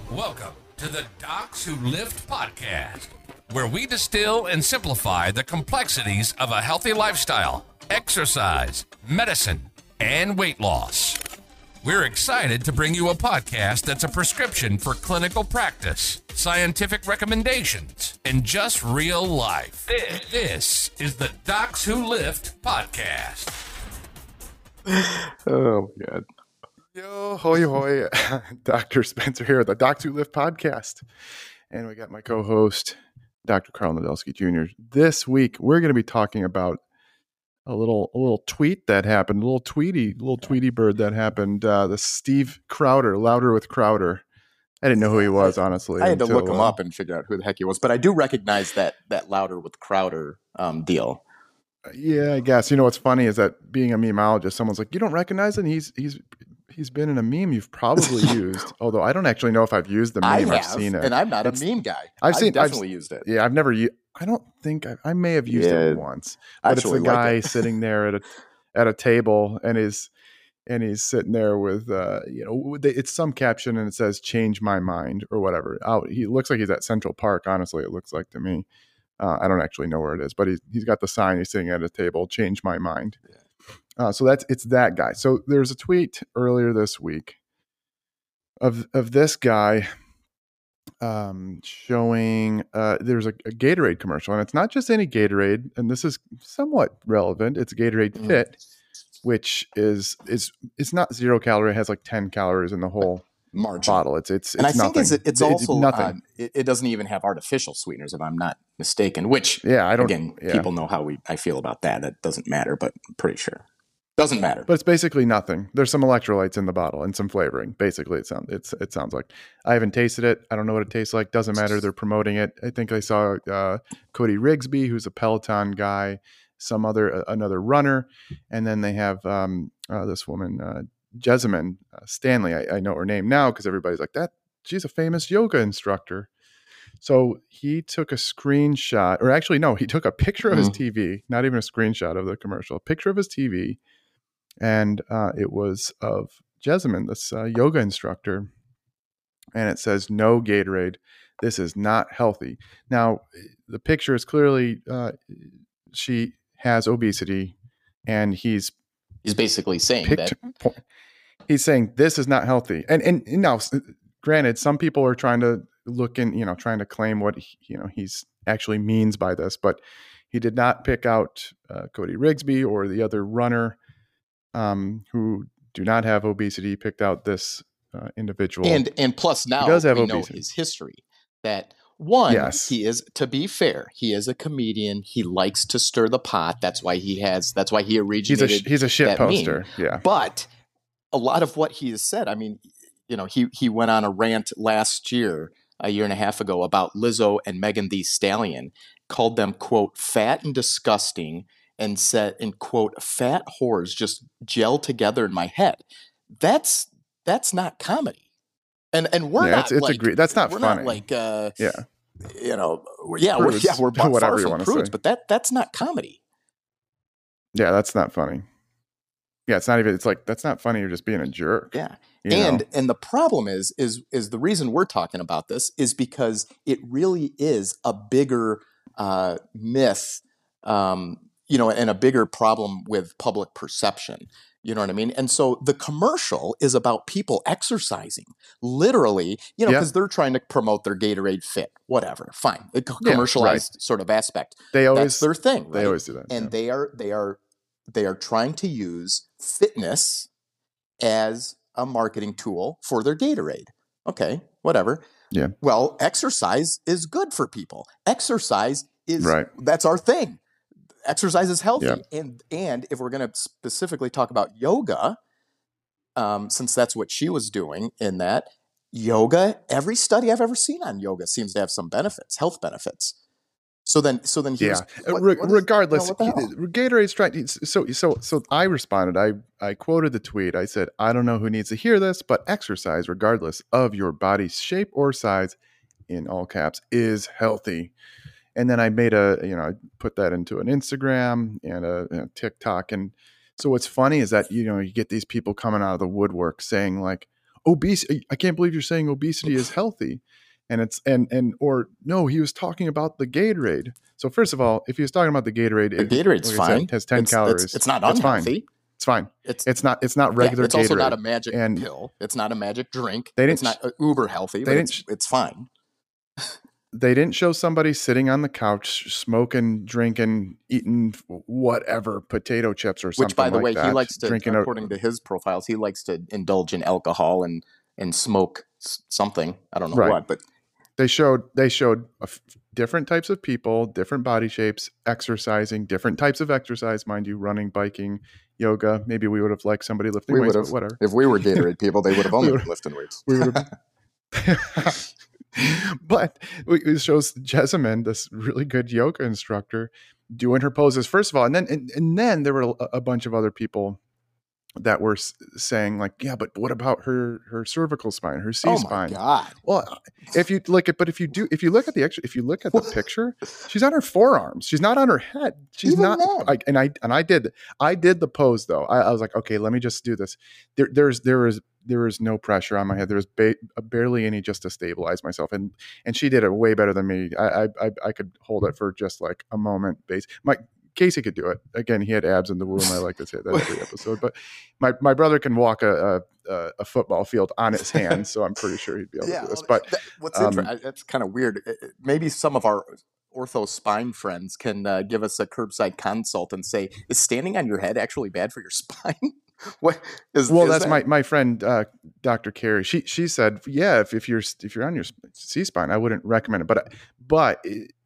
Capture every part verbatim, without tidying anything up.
Welcome to the Docs Who Lift podcast, where we distill and simplify the complexities of a healthy lifestyle, exercise, medicine, and weight loss. We're excited to bring you a podcast that's a prescription for clinical practice, scientific recommendations, and just real life. This, this is the Docs Who Lift podcast. Oh, my God. Yo, hoy, hoy. Doctor Spencer here at the Docs Who Lift podcast. And we got my co-host, Doctor Carl Nadelsky Junior This week, we're going to be talking about a little a little tweet that happened, a little Tweety, little Tweety bird that happened. Uh, the Steve Crowder, Louder with Crowder. I didn't know who he was, honestly. I had to until, look him uh, up and figure out who the heck he was. But I do recognize that that Louder with Crowder um, deal. Yeah, I guess. You know what's funny is that being a memeologist, someone's like, you don't recognize it? He's he's he's been in a meme you've probably used. Although I don't actually know if I've used the meme. I have, I've seen it. and I'm not it's, a meme guy. I've seen I've definitely I've, used it. Yeah, I've never used I don't think I, I may have used yeah, it once. But it's the guy like it. sitting there at a at a table and is and he's sitting there with uh, you know, it's some caption and it says "Change my mind" or whatever. Out, he looks like he's at Central Park. Honestly, it looks like to me. Uh, I don't actually know where it is, but he's he's got the sign. He's sitting at a table. Change my mind. Yeah. Uh, so that's it's that guy. So there's a tweet earlier this week of of this guy um, showing uh, there's a, a Gatorade commercial, and it's not just any Gatorade, and this is somewhat relevant. It's Gatorade mm. Fit, which is is it's not zero calorie. It has like ten calories in the whole Margin. bottle. It's it's, and it's I nothing. think it's, it's also it's nothing. Uh, it, it doesn't even have artificial sweeteners, if I'm not mistaken. Which yeah, I don't. Again, yeah. people know how we I feel about that. It doesn't matter, but I'm pretty sure doesn't matter. But it's basically nothing. There's some electrolytes in the bottle and some flavoring. Basically, it sounds it's it sounds like. I haven't tasted it. I don't know what it tastes like. Doesn't matter. They're promoting it. I think I saw uh, Cody Rigsby, who's a Peloton guy, some other uh, another runner, and then they have um, uh, this woman. Uh, Jessamine uh, Stanley, I, I know her name now because everybody's like that. She's a famous yoga instructor. So he took a screenshot, or actually, no, he took a picture of mm-hmm. his T V, not even a screenshot of the commercial, a picture of his T V. And uh, it was of Jessamine, this uh, yoga instructor. And it says, "No Gatorade. This is not healthy." Now, the picture is clearly, uh, she has obesity and he's He's basically saying that point. He's saying this is not healthy. And, and and now, granted, some people are trying to look in, you know, trying to claim what he, you know he's actually means by this, but he did not pick out uh, Cody Rigsby or the other runner um, who do not have obesity. He picked out this uh, individual, and and plus now he does have we obesity. know his history. That one, yes. he is, to be fair, he is a comedian. He likes to stir the pot. That's why he has. That's why he originated. He's a he's a shit poster. Meme. Yeah, but a lot of what he has said. I mean, you know, he he went on a rant last year, a year and a half ago, about Lizzo and Megan Thee Stallion, called them, quote, fat and disgusting, and said, and quote, fat whores just gel together in my head. That's that's not comedy. And and we're yeah, not it's, it's like agree- that's not we're funny. Not like uh, yeah, you know, yeah, we're, yeah, we're far whatever from you prudes, say. but that that's not comedy. Yeah, that's not funny. Yeah, it's not even. It's like that's not funny. You're just being a jerk. Yeah, you and know? and the problem is is is the reason we're talking about this is because it really is a bigger uh, myth, um, you know, and a bigger problem with public perception. You know what I mean? And so the commercial is about people exercising, literally, you know, because yeah. they're trying to promote their Gatorade Fit, whatever. Fine, the commercialized yeah, right. sort of aspect. They always that's their thing. Right? They always do that, and yeah. they are they are they are trying to use fitness as a marketing tool for their Gatorade. Okay, whatever. Yeah. Well, exercise is good for people. Exercise is right. That's our thing. Exercise is healthy. Yeah. And and if we're going to specifically talk about yoga, um, since that's what she was doing in that, yoga, every study I've ever seen on yoga seems to have some benefits, health benefits. So then, so then here's yeah. what, Re- what is, regardless, you know, what Gatorade's trying. So, so, so I responded. I, I quoted the tweet. I said, "I don't know who needs to hear this, but exercise, regardless of your body's shape or size, in all caps, is healthy." And then I made a, you know, I put that into an Instagram and a, and a TikTok. And so what's funny is that, you know, you get these people coming out of the woodwork saying like, obesity. I can't believe you're saying obesity is healthy. And it's, and, and, or no, he was talking about the Gatorade. So first of all, if he was talking about the Gatorade, the it, Gatorade's like I fine. said, has ten it's, calories. It's, it's not That's unhealthy. Fine. It's fine. It's, it's not, it's not regular yeah, it's Gatorade. also not a magic and pill. It's not a magic drink. They didn't, it's not uh, uber healthy, but it's, it's fine. They didn't show somebody sitting on the couch, smoking, drinking, eating whatever, potato chips or something. Which, by the like way, that, he likes to, drinking according a, to his profiles, he likes to indulge in alcohol and and smoke something. I don't know right. what, but they showed they showed a f- different types of people, different body shapes, exercising, different types of exercise, mind you, running, biking, yoga. Maybe we would have liked somebody lifting we weights, would have, but whatever. If we were Gatorade people, they would have only we been lifting weights. We would have. But it shows Jessamine, this really good yoga instructor, doing her poses first of all, and then and, and then there were a, a bunch of other people that were saying like, yeah, but what about her her cervical spine, her C oh spine? My God. Well, if you look at, but if you do, if you look at the extra, if you look at the picture, she's on her forearms. She's not on her head. She's Even not. I, and I and I did I did the pose though. I, I was like, okay, let me just do this. There, there's there was there was no pressure on my head. There was ba- barely any just to stabilize myself, and and she did it way better than me. I I I could hold it for just like a moment. Base my. Casey could do it. Again, he had abs in the womb. I like to say that every episode. But my, my brother can walk a, a a football field on his hands, so I'm pretty sure he'd be able yeah, to do this. But that, what's um, interesting, that's kind of weird. Maybe some of our ortho spine friends can uh, give us a curbside consult and say, is standing on your head actually bad for your spine? What is well? is that's that? my my friend uh, Doctor Carey. She she said, yeah, if if you're if you're on your C spine, I wouldn't recommend it. But but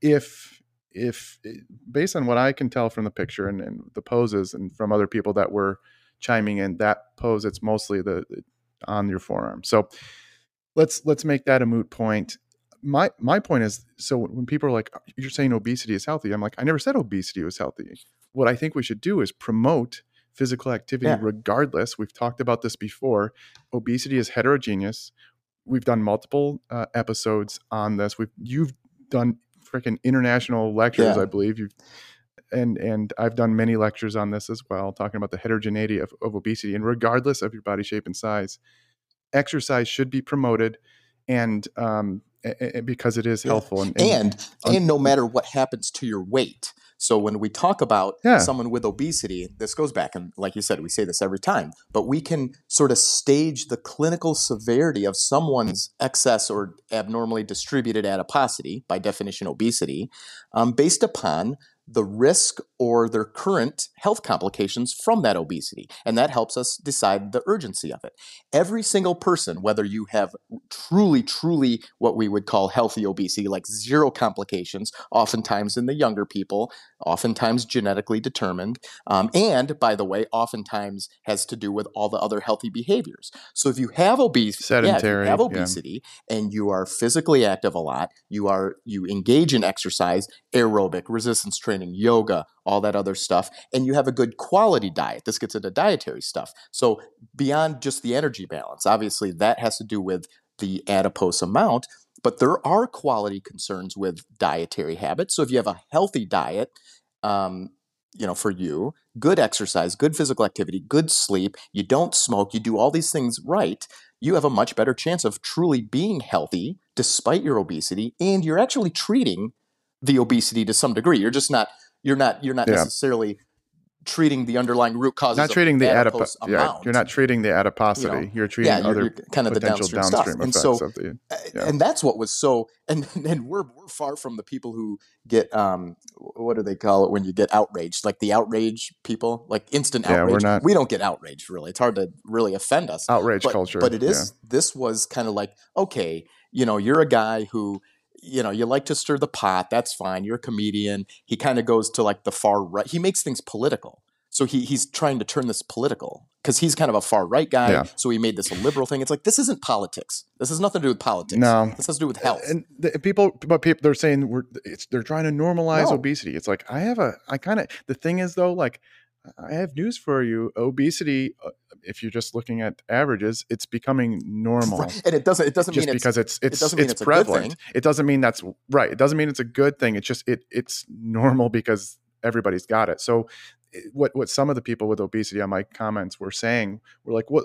if if based on what I can tell from the picture and, and the poses and from other people that were chiming in, that pose, it's mostly the, the on your forearm. So let's let's make that a moot point. My my point is, so when people are like, you're saying obesity is healthy, I'm like, I never said obesity was healthy. What I think we should do is promote physical activity yeah. regardless. We've talked about this before. Obesity is heterogeneous. We've done multiple uh, episodes on this. We've you've done freaking international lectures, yeah. I believe you've, and and I've done many lectures on this as well, talking about the heterogeneity of, of obesity. And regardless of your body shape and size, exercise should be promoted, and um, a, a, because it is helpful. Yeah. And and, and and and no matter what happens to your weight. So when we talk about yeah. someone with obesity, this goes back, and like you said, we say this every time, but we can sort of stage the clinical severity of someone's excess or abnormally distributed adiposity, by definition obesity, um, based upon the risk or their current health complications from that obesity. And that helps us decide the urgency of it. Every single person, whether you have truly, truly what we would call healthy obesity, like zero complications, oftentimes in the younger people, oftentimes genetically determined, um, and by the way, oftentimes has to do with all the other healthy behaviors. So if you have obesity, sedentary, yeah, if you have obesity yeah. and you are physically active a lot, you are you engage in exercise, aerobic, resistance training, yoga, all that other stuff, and you have a good quality diet. This gets into dietary stuff. So beyond just the energy balance, obviously that has to do with the adipose amount, but there are quality concerns with dietary habits. So if you have a healthy diet, um, you know, for you, good exercise, good physical activity, good sleep, you don't smoke, you do all these things right, you have a much better chance of truly being healthy despite your obesity, and you're actually treating the obesity to some degree. You're just not, you're not, you're not yeah. necessarily treating the underlying root causes. Not treating of the adipose adip- yeah, amount. You're not treating the adiposity. You know, you're treating yeah, you're, other you're kind of the downstream, downstream stuff. effects And so, of the, yeah. and that's what was so, and and we're we're far from the people who get, um, what do they call it when you get outraged? Like the outrage people, like instant yeah, outrage. We're not, we don't get outraged really. It's hard to really offend us. Outrage but, culture. But it is, yeah. this was kind of like, okay, you know, you're a guy who, you know, you like to stir the pot. That's fine. You're a comedian. He kind of goes to like the far right. He makes things political. So he he's trying to turn this political because he's kind of a far right guy. Yeah. So he made this a liberal thing. It's like, this isn't politics. This has nothing to do with politics. No, this has to do with health. And the, people, but people, they're saying we're it's they're trying to normalize no. obesity. It's like I have a I kind of the thing is though, like I have news for you. Obesity, uh, if you're just looking at averages, it's becoming normal. Right. And it doesn't it doesn't just mean because it's it's it doesn't mean it's, it's prevalent. A good thing. It doesn't mean that's right. It doesn't mean it's a good thing. It's just it it's normal because everybody's got it. So what what some of the people with obesity on my comments were saying were like, what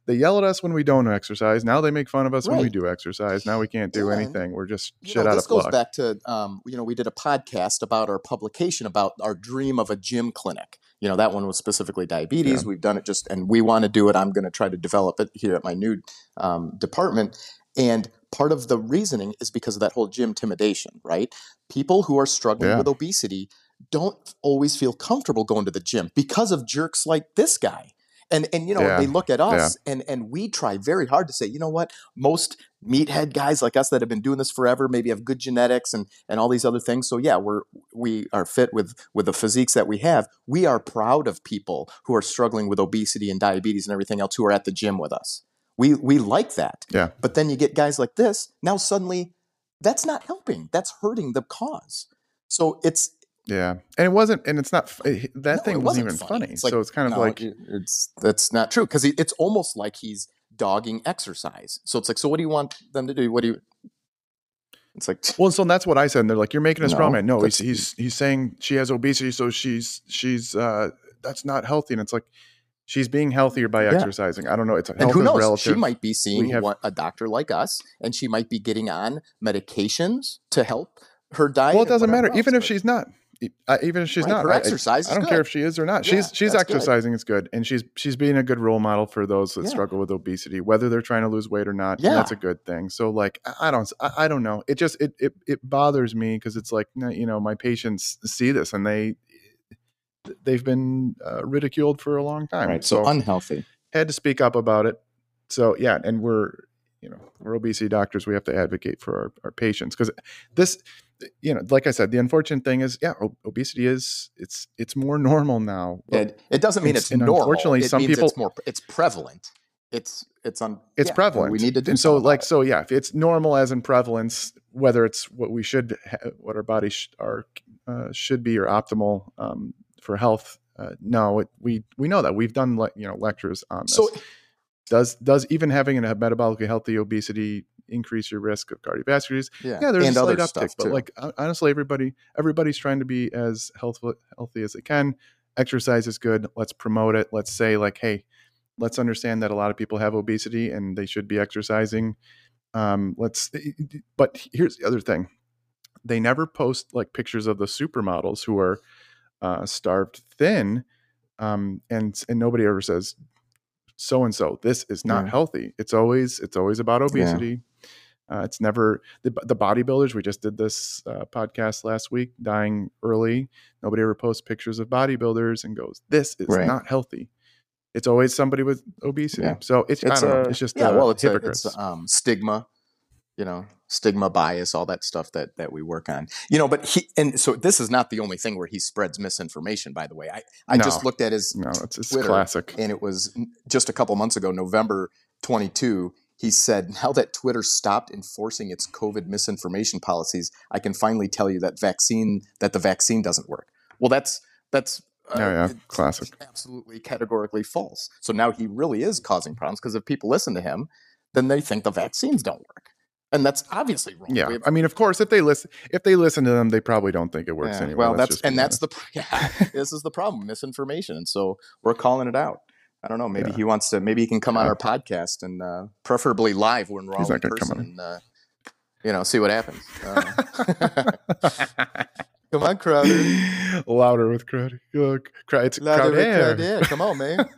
they yell at us when we don't exercise. Now they make fun of us Right. when we do exercise. Now we can't do And, anything. We're just you shit know, out this of goes luck. back to, um, you know, we did a podcast about our publication about our dream of a gym clinic. You know, that one was specifically diabetes. Yeah. We've done it just, and we want to do it. I'm going to try to develop it here at my new um, department. And part of the reasoning is because of that whole gym intimidation, right? People who are struggling Yeah. with obesity don't always feel comfortable going to the gym because of jerks like this guy. And, and you know, Yeah. they look at us and, and we try very hard to say, you know what, most meathead guys like us that have been doing this forever, maybe have good genetics and, and all these other things. So yeah, we're, we are fit with, with the physiques that we have. We are proud of people who are struggling with obesity and diabetes and everything else who are at the gym with us. We, we like that. Yeah. But then you get guys like this. Now suddenly that's not helping. That's hurting the cause. So it's, Yeah. And it wasn't, and it's not, that No, thing it wasn't, wasn't even funny. funny. It's like, so it's kind of no, like, it- it's that's not true because it's almost like he's dogging exercise. So it's like, so what do you want them to do? What do you? It's like, well, so that's what I said. And they're like, you're making a strong No, man. No, he's, that's- he's, he's saying she has obesity. So she's, she's, uh, that's not healthy. And it's like, she's being healthier by Yeah. exercising. I don't know. It's and health who is knows? relative. She might be seeing We have- what, a doctor like us, and she might be getting on medications to help her diet. Well, it and doesn't whatever matter. Even else, if she's not, uh, even if she's Right, not, her I- I- exercise I, is don't good. care if she is or not. Yeah, she's she's that's good. exercising. It's good, and she's she's being a good role model for those that Yeah. struggle with obesity, whether they're trying to lose weight or not. Yeah. And that's a good thing. So, like, I, I don't, I, I don't know. It just it it, it bothers me because it's like, you know, my patients see this and they they've been uh, ridiculed for a long time. right? So, so unhealthy. had to speak up about it. So yeah, and we're you know we're obesity doctors. We have to advocate for our, our patients because this, you know, like I said, the unfortunate thing is, yeah, ob- obesity is it's it's more normal now. It, it doesn't mean It's- it's, and normal. unfortunately, it some means people- it's more. It's prevalent. It's it's on. It's yeah, prevalent. We need to do and so something like about it. so yeah, if it's normal as in prevalence, whether it's what we should ha- what our bodies sh- are uh, should be or optimal um, for health. Uh, no, it, we we know that we've done le- you know lectures on this. So does does even having a metabolically healthy obesity increase your risk of cardiovascular disease? yeah, Yeah, there's and a slight other uptick, stuff but too. like hon- honestly, everybody everybody's trying to be as healthful healthy as they can. Exercise is good. Let's promote it. Let's say like, hey, let's understand that a lot of people have obesity and they should be exercising. Um, let's. But here's the other thing: they never post like pictures of the supermodels who are uh, starved thin, um, and and nobody ever says so and so. This is not Yeah. healthy. It's always it's always about obesity. Uh, it's never the the bodybuilders. We just did this uh, podcast last week, dying early. Nobody ever posts pictures of bodybuilders and goes, "This is Right. not healthy." It's always somebody with obesity. Yeah. So it's, It's I don't know. a- It's just yeah. uh, Well, it's a, hypocrites. it's um, stigma. You know, stigma, bias, all that stuff that that we work on. You know, but he and so this is not the only thing where he spreads misinformation. By the way, I I No. just looked at his no, it's, it's Twitter, classic. and it was just a couple months ago, November twenty-second. He said, now that Twitter stopped enforcing its COVID misinformation policies, I can finally tell you that vaccine that the vaccine doesn't work. Well, that's that's uh, Yeah, yeah, it's classic. absolutely categorically false. So now he really is causing problems because if people listen to him, then they think the vaccines don't work, and that's obviously wrong. Yeah, We have- I mean, of course, if they listen, if they listen to them, they probably don't think it works yeah, anyway. well, Let's that's just be and that's honest. the yeah. This is the problem: misinformation, and so we're calling it out. I don't know. Maybe Yeah. he wants to. Maybe he can come on Yeah. our podcast and uh, preferably live when we're He's all not in gonna come person on. and uh, you know see what happens. Uh, come on, Crowder. Louder with crowd. Look, crowd. It's Louder crowd with air. Crowder. Come on, man.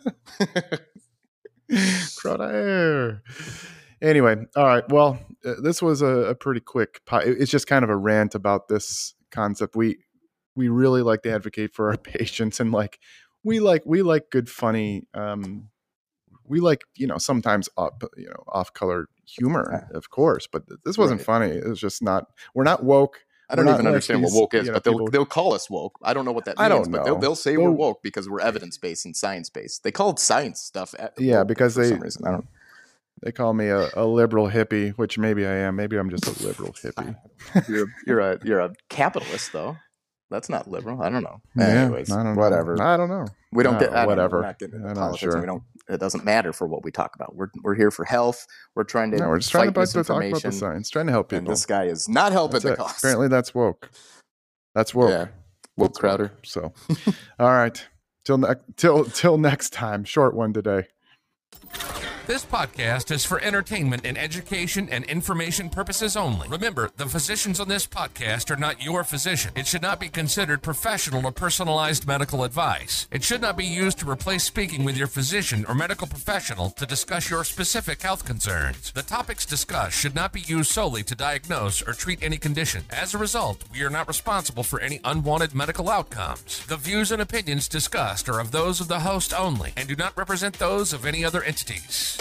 Crowd air. Anyway, all right. Well, uh, this was a, a pretty quick. Po- it- it's just kind of a rant about this concept. We we really like to advocate for our patients, and like we like we like good, funny. Um, we like you know sometimes up you know off color humor, of course, but this wasn't Right. funny. It was just not. We're not woke. I don't We're even not like understand these, what woke is, you know, but they'll people- they'll call us woke. I don't know what that means, I don't but they'll know. they'll say Well- we're woke because we're evidence based and science based. They call it science stuff. At Yeah, woke because for they- some reason I don't. They call me a, a liberal hippie, which maybe I am. Maybe I'm just a liberal hippie. You're you're a you're a capitalist though. That's not liberal. I don't know. Yeah, Anyways, I don't know. whatever. I don't know. We don't Uh, get I don't know, whatever. We're not getting into I'm not politics. sure. We don't. It doesn't matter for what we talk about. We're we're here for health. We're trying to. No, we're just trying to, fight to talk about the misinformation, science, trying to help And people. this guy is not helping That's the it. cause. Apparently, that's woke. That's woke. Yeah. Woke Crowder. So, all right. Till ne- till till next time. Short one today. This podcast is for entertainment and education and information purposes only. Remember, the physicians on this podcast are not your physician. It should not be considered professional or personalized medical advice. It should not be used to replace speaking with your physician or medical professional to discuss your specific health concerns. The topics discussed should not be used solely to diagnose or treat any condition. As a result, we are not responsible for any unwanted medical outcomes. The views and opinions discussed are of those of the host only and do not represent those of any other entities.